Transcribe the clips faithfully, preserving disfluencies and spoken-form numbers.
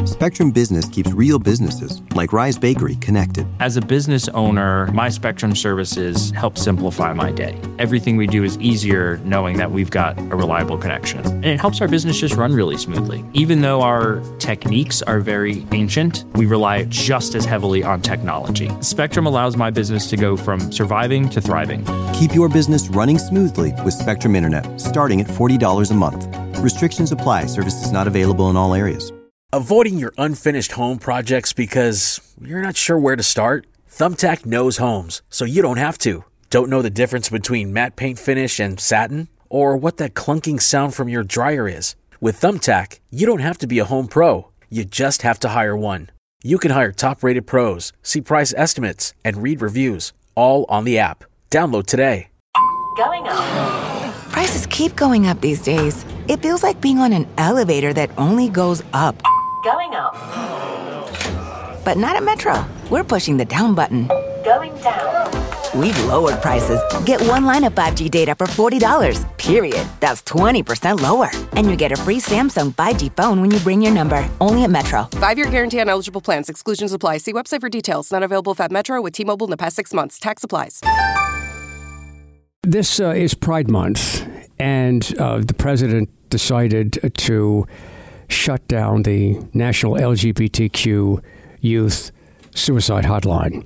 Spectrum Business keeps real businesses, like Rise Bakery, connected. As a business owner, my Spectrum services help simplify my day. Everything we do is easier knowing that we've got a reliable connection. And it helps our business just run really smoothly. Even though our techniques are very ancient, we rely just as heavily on technology. Spectrum allows my business to go from surviving to thriving. Keep your business running smoothly with Spectrum Internet, starting at forty dollars a month. Restrictions apply. Services not available in all areas. Avoiding your unfinished home projects because you're not sure where to start? Thumbtack knows homes, so you don't have to. Don't know the difference between matte paint finish and satin? Or what that clunking sound from your dryer is? With Thumbtack, you don't have to be a home pro. You just have to hire one. You can hire top-rated pros, see price estimates, and read reviews, all on the app. Download today. Going up. Prices keep going up these days. It feels like being on an elevator that only goes up. Going up. But not at Metro. We're pushing the down button. Going down. We've lowered prices. Get one line of five G data for forty dollars, period. That's twenty percent lower. And you get a free Samsung five G phone when you bring your number. Only at Metro. Five-year guarantee on eligible plans. Exclusions apply. See website for details. Not available at Metro with T-Mobile in the past six months. Tax applies. This uh, is Pride Month, and uh, the president decided to shut down the National L G B T Q Youth Suicide Hotline.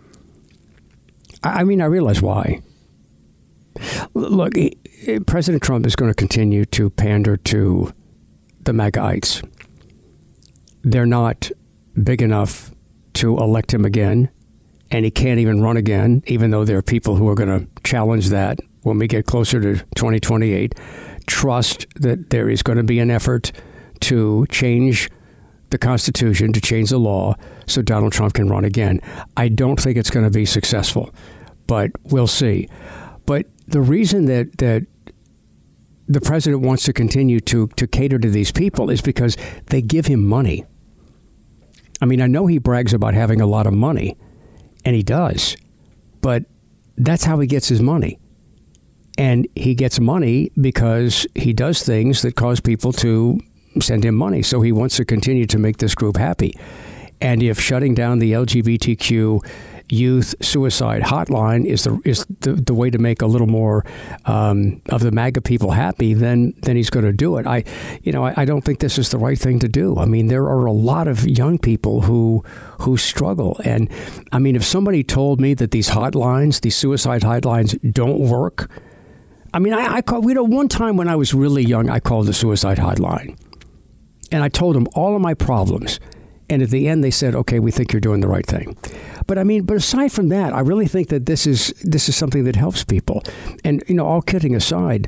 I mean, I realize why. Look, President Trump is going to continue to pander to the MAGAites. They're not big enough to elect him again, and he can't even run again, even though there are people who are going to challenge that when we get closer to twenty twenty-eight. Trust that there is going to be an effort to change the Constitution, to change the law, so Donald Trump can run again. I don't think it's going to be successful, but we'll see. But the reason that that the president wants to continue to to cater to these people is because they give him money. I mean, I know he brags about having a lot of money, and he does, but that's how he gets his money. And he gets money because he does things that cause people to send him money. So he wants to continue to make this group happy. And if shutting down the L G B T Q youth suicide hotline is the is the, the way to make a little more um, of the MAGA people happy, then then he's going to do it. I, you know, I, I don't think this is the right thing to do. I mean, there are a lot of young people who who struggle. And I mean, if somebody told me that these hotlines, these suicide hotlines don't work, I mean, I, I called, you know, one time when I was really young, I called the suicide hotline and I told them all of my problems. And at the end, they said, OK, we think you're doing the right thing. But I mean, but aside from that, I really think that this is this is something that helps people. And, you know, all kidding aside,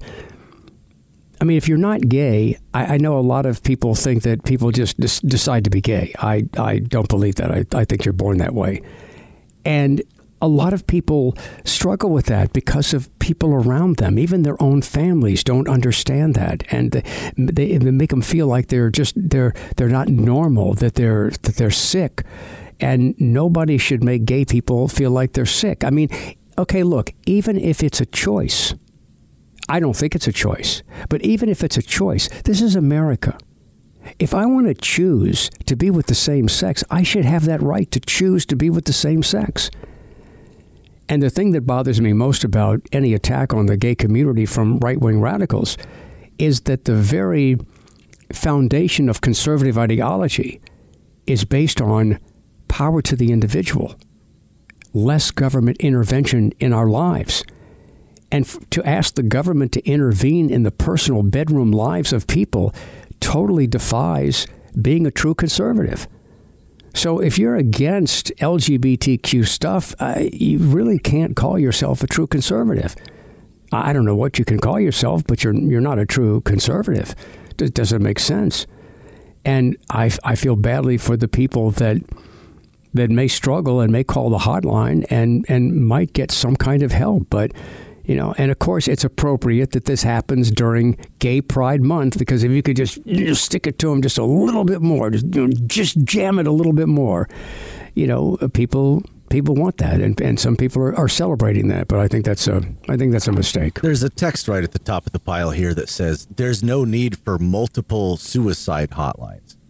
I mean, if you're not gay, I, I know a lot of people think that people just des- decide to be gay. I, I don't believe that. I, I think you're born that way. And a lot of people struggle with that because of people around them. Even their own families don't understand that, and they, they make them feel like they're just they're they're not normal, that they're that they're sick, and nobody should make gay people feel like they're sick. I mean, okay, look, even if it's a choice, I don't think it's a choice, but even if it's a choice, this is America. If I want to choose to be with the same sex, I should have that right to choose to be with the same sex. And the thing that bothers me most about any attack on the gay community from right-wing radicals is that the very foundation of conservative ideology is based on power to the individual, less government intervention in our lives. And f- to ask the government to intervene in the personal bedroom lives of people totally defies being a true conservative. So if you're against L G B T Q stuff, uh, you really can't call yourself a true conservative. I don't know what you can call yourself, but you're you're not a true conservative. It doesn't make sense. And I, I feel badly for the people that that may struggle and may call the hotline and, and might get some kind of help. But, you know, and of course, it's appropriate that this happens during Gay Pride Month, because if you could just, you know, stick it to them just a little bit more, just, you know, just jam it a little bit more, you know, people people want that. And, and some people are, are celebrating that. But I think that's a I think that's a mistake. There's a text right at the top of the pile here that says there's no need for multiple suicide hotlines.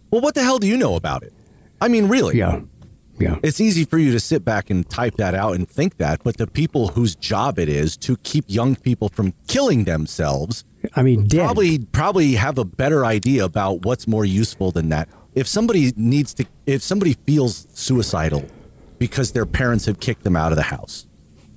Well, what the hell do you know about it? I mean, really? Yeah. Yeah. It's easy for you to sit back and type that out and think that, but the people whose job it is to keep young people from killing themselves, I mean, dead. probably probably have a better idea about what's more useful than that. If somebody needs to, if somebody feels suicidal because their parents have kicked them out of the house,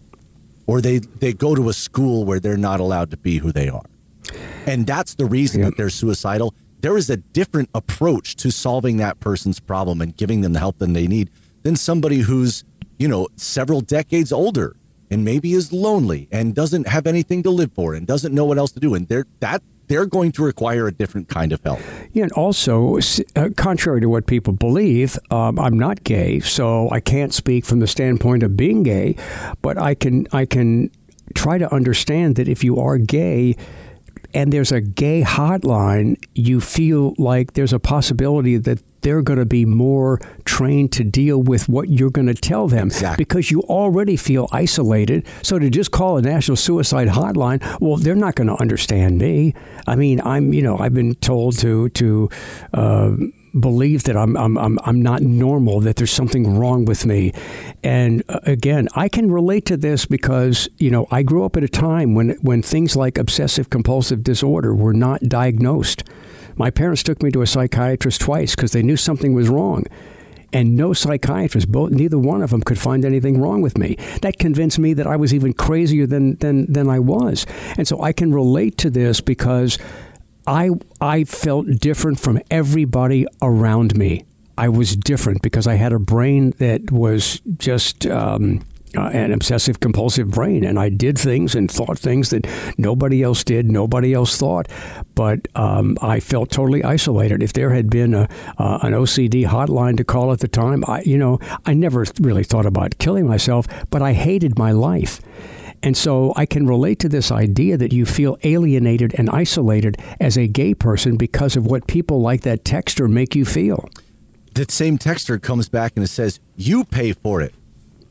or they, they go to a school where they're not allowed to be who they are, and that's the reason Yep. that they're suicidal, there is a different approach to solving that person's problem and giving them the help that they need than somebody who's, you know, several decades older and maybe is lonely and doesn't have anything to live for and doesn't know what else to do. And they're that they're going to require a different kind of help. Yeah, and also, uh, contrary to what people believe, um, I'm not gay, so I can't speak from the standpoint of being gay, but I can I can try to understand that if you are gay and there's a gay hotline, you feel like there's a possibility that they're going to be more trained to deal with what you're going to tell them. Exactly. Because you already feel isolated. So to just call a national suicide hotline, well, they're not going to understand me. I mean, I'm, you know, I've been told to to uh, believe that I'm I'm I'm I'm not normal, that there's something wrong with me. And uh, again, I can relate to this because, you know, I grew up at a time when when things like obsessive compulsive disorder were not diagnosed. My parents took me to a psychiatrist twice because they knew something was wrong. And no psychiatrist, both, neither one of them could find anything wrong with me. That convinced me that I was even crazier than, than, than I was. And so I can relate to this because I I felt different from everybody around me. I was different because I had a brain that was just um, uh, an obsessive compulsive brain, and I did things and thought things that nobody else did, nobody else thought. But um, I felt totally isolated. If there had been a uh, an O C D hotline to call at the time, I you know I never really thought about killing myself, but I hated my life. And so I can relate to this idea that you feel alienated and isolated as a gay person because of what people like that texter make you feel. That same texter comes back and it says, you pay for it.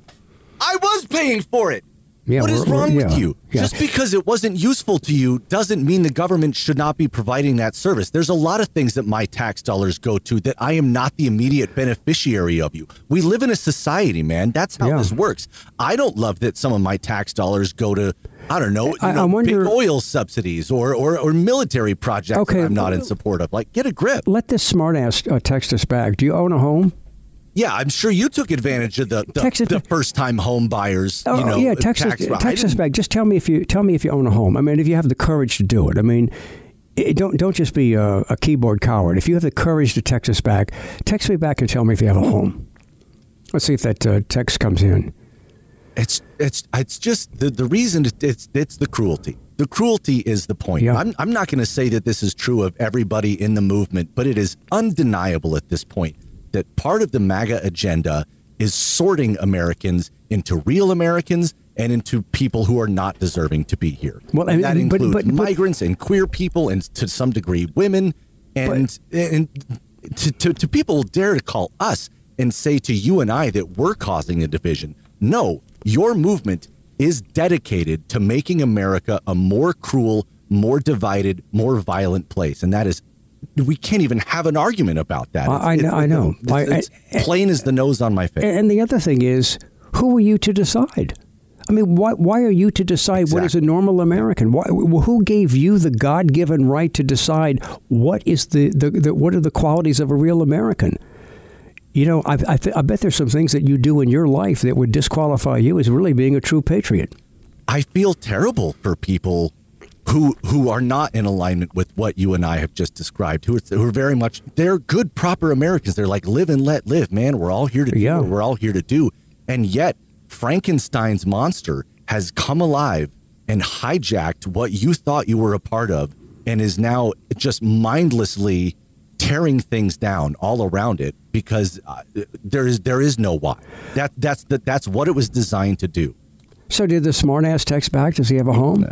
I was paying for it. Yeah, what is we're- wrong we're- with yeah, you? yeah. Just because it wasn't useful to you doesn't mean the government should not be providing that service. There's a lot of things that my tax dollars go to that I am not the immediate beneficiary of you. We live in a society, man. That's how Yeah. this works. I don't love that some of my tax dollars go to, I don't know, you I- I know wonder- big oil subsidies or, or, or military projects Okay. that I'm not in support of. Like, get a grip. Let this smartass uh, text us back. Do you own a home? Yeah, I'm sure you took advantage of the the, Text it- the first time home buyers. Oh, you know, yeah, text tax. us, I text us didn't- back. Just tell me if you tell me if you own a home. I mean, if you have the courage to do it. I mean, it, don't don't just be a, a keyboard coward. If you have the courage to text us back, text me back and tell me if you have a home. Let's see if that uh, text comes in. It's it's it's just the the reason it- it's it's the cruelty. The cruelty is the point. Yeah. I'm I'm not going to say that this is true of everybody in the movement, but it is undeniable at this point that part of the MAGA agenda is sorting Americans into real Americans and into people who are not deserving to be here. Well, I And mean, that but- includes but- but- migrants and queer people and to some degree women and and to, to to people dare to call us and say to you and I that we're causing a division. No, your movement is dedicated to making America a more cruel, more divided, more violent place, and that is. We can't even have an argument about that. I- I It's- know- I know. It's, I- it's I- plain as the nose on my face. And the other thing is, who are you to decide? I mean, why why are you to decide what is a Exactly. normal American? Why, who gave you the God-given right to decide what is the, the, the what are the qualities of a real American? You know, I I, th- I bet there's some things that you do in your life that would disqualify you as really being a true patriot. I feel terrible for people who who are not in alignment with what you and I have just described, who are, who are very much, they're good, proper Americans. They're like, live and let live, man. We're all here to do Yeah. what we're all here to do. And yet, Frankenstein's monster has come alive and hijacked what you thought you were a part of and is now just mindlessly tearing things down all around it because uh, there is there is no why. That that's the, that's what it was designed to do. So did the smartass text back? Does he have a home?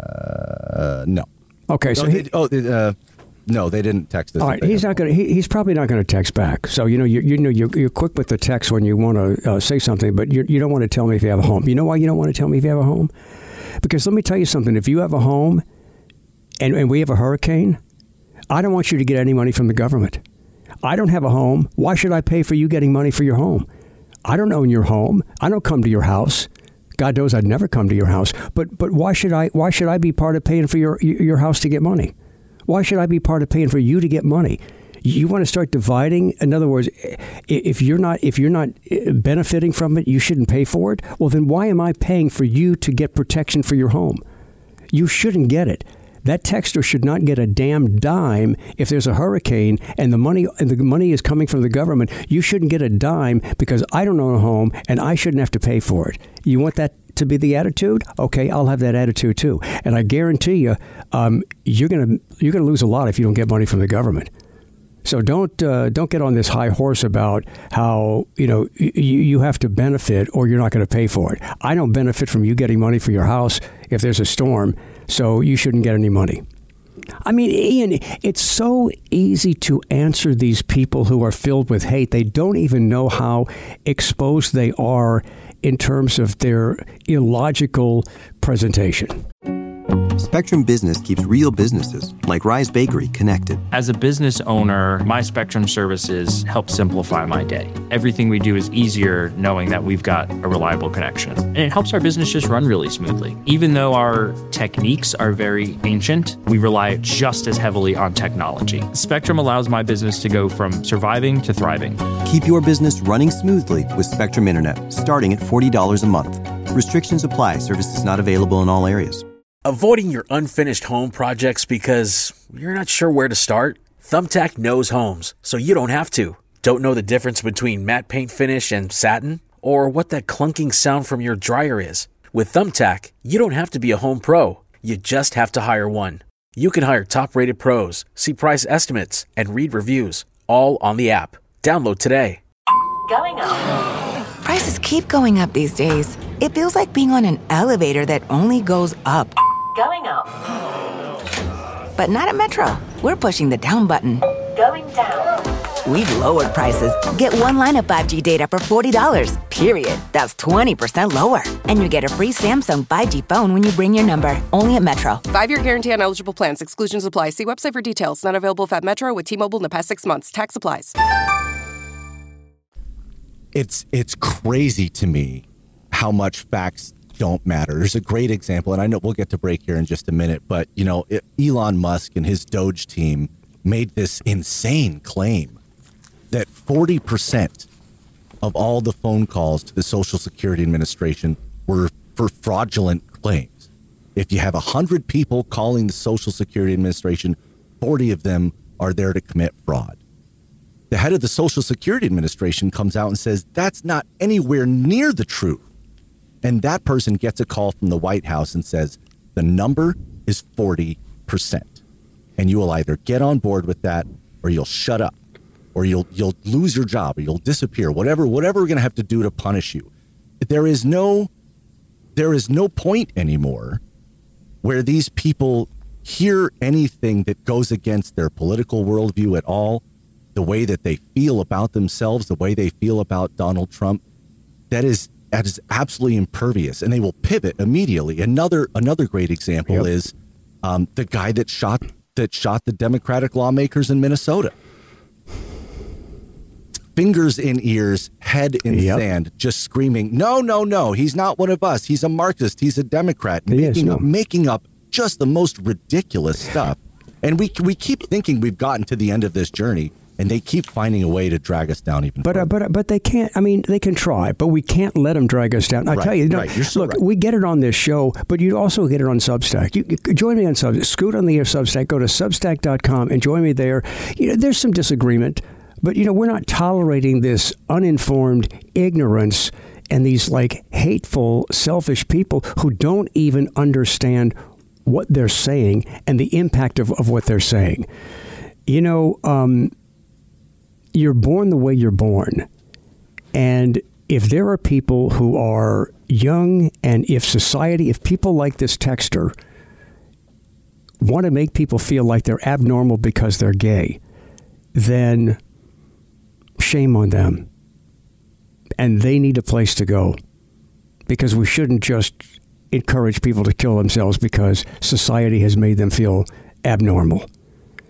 Uh, no. Okay, so No, he, they, oh, they, uh, no, they didn't text us. all if right, they he's had not going to. He, he's probably not going to text back. So you know, you, you know, you're, you're quick with the text when you want to uh, say something, but you you don't want to tell me if you have a home. You know why you don't want to tell me if you have a home? Because let me tell you something. If you have a home, and and we have a hurricane, I don't want you to get any money from the government. I don't have a home. Why should I pay for you getting money for your home? I don't own your home. I don't come to your house. God knows I'd never come to your house. But but why should I why should I be part of paying for your your house to get money? Why should I be part of paying for you to get money? You want to start dividing? In other words, if you're not if you're not benefiting from it, you shouldn't pay for it. Well, then why am I paying for you to get protection for your home? You shouldn't get it. That texter should not get a damn dime if there's a hurricane and the money and the money is coming from the government. You shouldn't get a dime because I don't own a home and I shouldn't have to pay for it. You want that to be the attitude? Okay, I'll have that attitude too. And I guarantee you, um, you're gonna you're gonna lose a lot if you don't get money from the government. So don't uh, don't get on this high horse about how you know you, you have to benefit or you're not going to pay for it. I don't benefit from you getting money for your house if there's a storm, so you shouldn't get any money. I mean, Ian, it's so easy to answer these people who are filled with hate. They don't even know how exposed they are in terms of their illogical presentation. Spectrum Business keeps real businesses, like Rise Bakery, connected. As a business owner, my Spectrum services help simplify my day. Everything we do is easier knowing that we've got a reliable connection. And it helps our business just run really smoothly. Even though our techniques are very ancient, we rely just as heavily on technology. Spectrum allows my business to go from surviving to thriving. Keep your business running smoothly with Spectrum Internet, starting at forty dollars a month. Restrictions apply. Services not available in all areas. Avoiding your unfinished home projects because you're not sure where to start? Thumbtack knows homes, so you don't have to. Don't know the difference between matte paint finish and satin? Or what that clunking sound from your dryer is? With Thumbtack, you don't have to be a home pro. You just have to hire one. You can hire top-rated pros, see price estimates, and read reviews, all on the app. Download today. Going up. Prices keep going up these days. It feels like being on an elevator that only goes up. Going up. But not at Metro. We're pushing the down button. Going down. We've lowered prices. Get one line of five G data for forty dollars, period. That's twenty percent lower. And you get a free Samsung five G phone when you bring your number. Only at Metro. Five-year guarantee on eligible plans. Exclusions apply. See website for details. Not available at Metro with T-Mobile in the past six months. Tax applies. It's it's crazy to me how much facts don't matter. There's a great example, and I know we'll get to break here in just a minute, but, you know, it, Elon Musk and his Doge team made this insane claim that forty percent of all the phone calls to the Social Security Administration were for fraudulent claims. If you have one hundred people calling the Social Security Administration, forty of them are there to commit fraud. The head of the Social Security Administration comes out and says that's not anywhere near the truth. And that person gets a call from the White House and says the number is forty percent. And you will either get on board with that or you'll shut up or you'll you'll lose your job or you'll disappear, whatever whatever we're going to have to do to punish you. There is no there is no point anymore where these people hear anything that goes against their political worldview at all, the way that they feel about themselves, the way they feel about Donald Trump. That is that is absolutely impervious, and they will pivot immediately. Another another great example yep. is um, the guy that shot that shot the Democratic lawmakers in Minnesota. Fingers in ears, head in yep. sand, just screaming, no, no, no, he's not one of us. He's a Marxist. He's a Democrat. He making, is, no. up, making up just the most ridiculous stuff. And we we keep thinking we've gotten to the end of this journey, and they keep finding a way to drag us down even but, further. Uh, but but they can't. I mean, they can try, but we can't let them drag us down. I right, tell you, you know, right. You're so look, right. we get it on this show, but you also get it on Substack. You, you join me on Substack. Scoot on the air Substack. Go to substack dot com and join me there. You know, there's some disagreement, but you know, we're not tolerating this uninformed ignorance and these like hateful, selfish people who don't even understand what they're saying and the impact of, of what they're saying. You know, um, you're born the way you're born. And if there are people who are young, and if society, if people like this texter want to make people feel like they're abnormal because they're gay, then shame on them. And they need a place to go, because we shouldn't just encourage people to kill themselves because society has made them feel abnormal.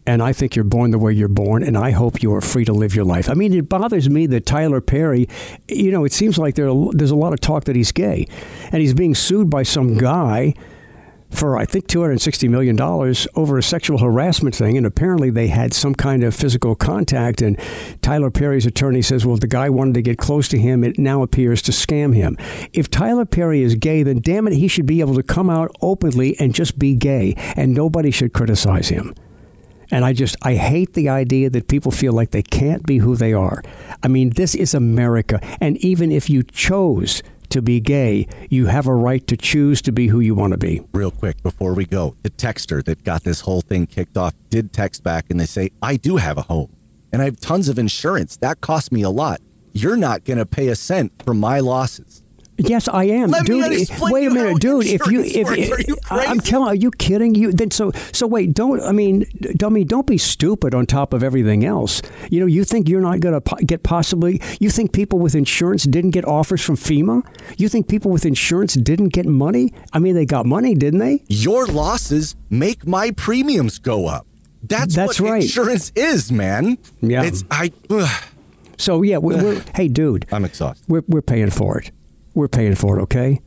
And I think you're born the way you're born, and I hope you are free to live your life. I mean, it bothers me that Tyler Perry, you know, it seems like there are, there's a lot of talk that he's gay. And he's being sued by some guy for, I think, two hundred sixty million dollars over a sexual harassment thing. And apparently they had some kind of physical contact. And Tyler Perry's attorney says, well, the guy wanted to get close to him. It now appears to scam him. If Tyler Perry is gay, then damn it, he should be able to come out openly and just be gay. And nobody should criticize him. And I just, I hate the idea that people feel like they can't be who they are. I mean, this is America. And even if you chose to be gay, you have a right to choose to be who you want to be. Real quick, before we go, the texter that got this whole thing kicked off did text back and they say, I do have a home and I have tons of insurance. That cost me a lot. You're not going to pay a cent for my losses. Yes, I am, Let dude. Me wait a minute, dude. If you, if, works. if Are you crazy? I'm telling, are you kidding? You then so so wait. Don't I mean, dummy? Don't be stupid. On top of everything else, you know, you think you're not going to po- get possibly? You think people with insurance didn't get offers from FEMA? You think people with insurance didn't get money? I mean, they got money, didn't they? Your losses make my premiums go up. That's, That's what right. insurance is, man. Yeah. It's I. Ugh. So yeah, we're, we're, hey, dude. I'm exhausted. We're we're paying for it. We're paying for it, okay?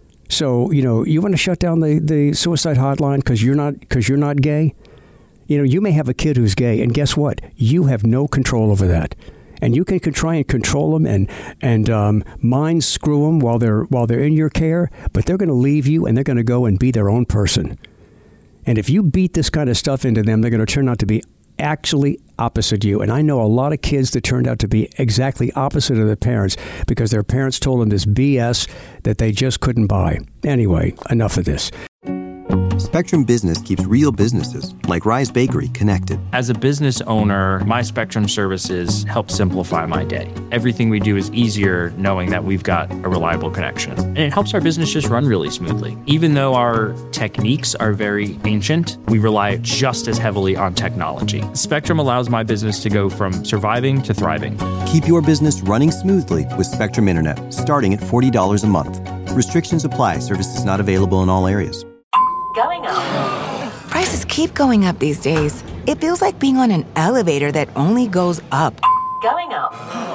So, you know, you want to shut down the, the suicide hotline because you're not because you're not gay? You know, you may have a kid who's gay, and guess what? You have no control over that. And you can, can try and control them and and um, mind screw them while they're while they're in your care, but they're going to leave you and they're going to go and be their own person. And if you beat this kind of stuff into them, they're going to turn out to be actually opposite you. And I know a lot of kids that turned out to be exactly opposite of their parents because their parents told them this B S that they just couldn't buy. Anyway, enough of this. Spectrum Business keeps real businesses, like Rise Bakery, connected. As a business owner, my Spectrum services help simplify my day. Everything we do is easier knowing that we've got a reliable connection. And it helps our business just run really smoothly. Even though our techniques are very ancient, we rely just as heavily on technology. Spectrum allows my business to go from surviving to thriving. Keep your business running smoothly with Spectrum Internet, starting at forty dollars a month. Restrictions apply. Services not available in all areas. Going up. Prices keep going up these days. It feels like being on an elevator that only goes up. Going up.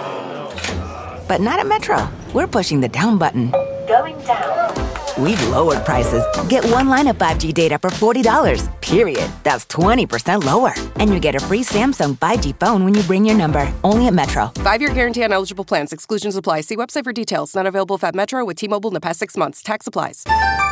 But not at Metro. We're pushing the down button. Going down. We've lowered prices. Get one line of five G data for forty dollars, period. That's twenty percent lower. And you get a free Samsung five G phone when you bring your number. Only at Metro. Five-year guarantee on eligible plans. Exclusions apply. See website for details. Not available at Metro with T-Mobile in the past six months. Tax applies.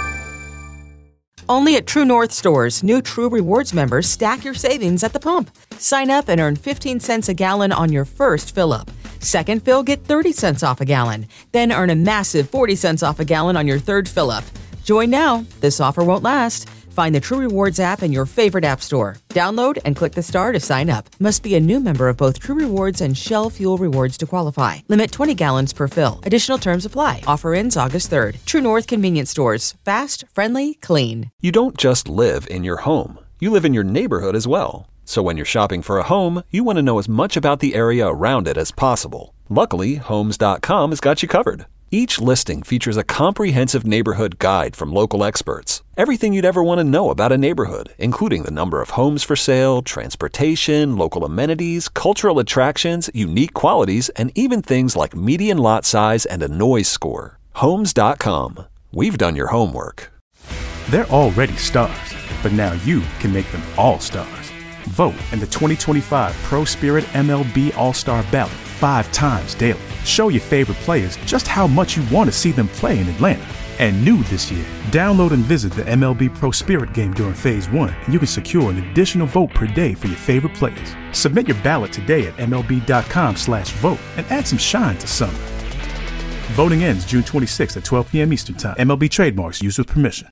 Only at True North stores, new True Rewards members stack your savings at the pump. Sign up and earn fifteen cents a gallon on your first fill-up. Second fill, get thirty cents off a gallon. Then earn a massive forty cents off a gallon on your third fill-up. Join now. This offer won't last. Find the True Rewards app in your favorite app store. Download and click the star to sign up. Must be a new member of both True Rewards and Shell Fuel Rewards to qualify. Limit twenty gallons per fill. Additional terms apply. Offer ends August third. True North Convenience Stores. Fast, friendly, clean. You don't just live in your home. You live in your neighborhood as well. So when you're shopping for a home, you want to know as much about the area around it as possible. Luckily, Homes dot com has got you covered. Each listing features a comprehensive neighborhood guide from local experts. Everything you'd ever want to know about a neighborhood, including the number of homes for sale, transportation, local amenities, cultural attractions, unique qualities, and even things like median lot size and a noise score. Homes dot com. We've done your homework. They're already stars, but now you can make them all stars. Vote in the twenty twenty-five Pro Spirit M L B All-Star Ballot five times daily. Show your favorite players just how much you want to see them play in Atlanta. And new this year, download and visit the M L B Pro Spirit game during Phase one, and you can secure an additional vote per day for your favorite players. Submit your ballot today at M L B dot com slash vote and add some shine to summer. Voting ends June twenty-sixth at twelve p.m. Eastern Time. M L B trademarks used with permission.